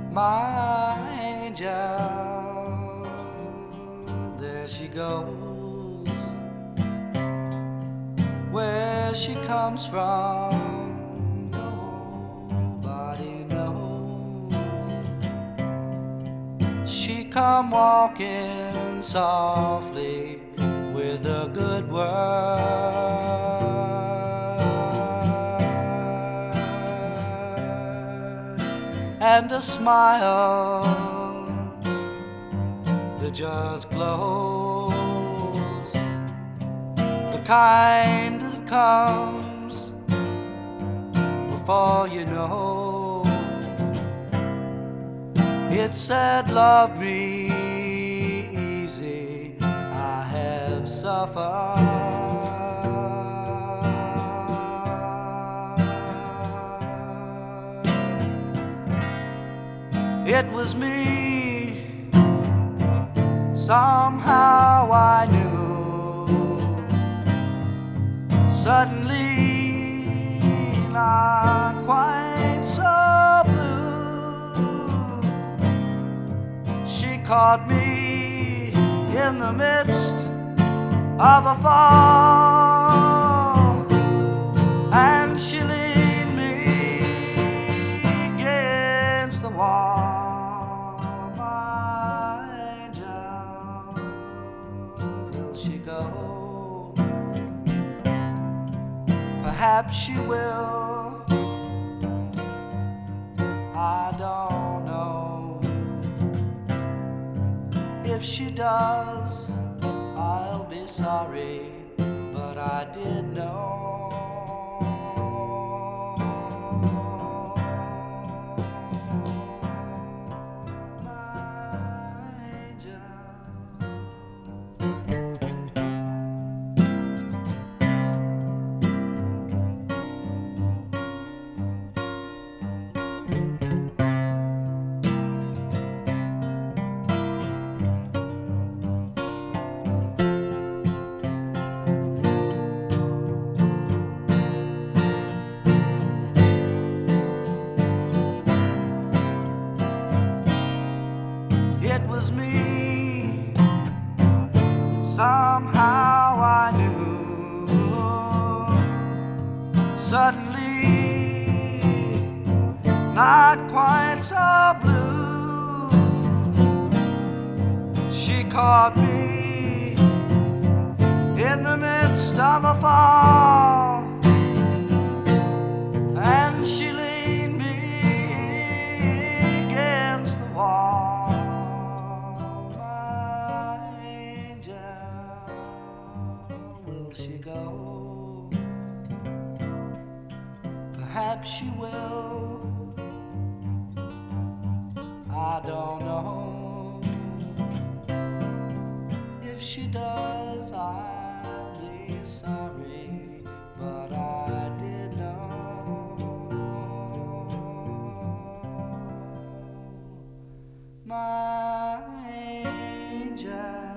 My angel, there she goes. Where she comes from, nobody knows. She come walking softly with a good word and a smile that just glows, the kind that comes before you know. It said, love me easy, I have suffered. It was me, somehow I knew. Suddenly, not quite so blue. She caught me in the midst of a fall, and she leaned me against the wall. My angel, will she go? Perhaps she will, I don't know. If she does, I'll be sorry, but I did know. My angel. It was me, somehow I knew. Suddenly, not quite so blue. She caught me in the midst of a fall, and she leaned me against the wall. Will she go? Perhaps she will, I don't know. If she does, I'll be sorry, but I did know. My angel.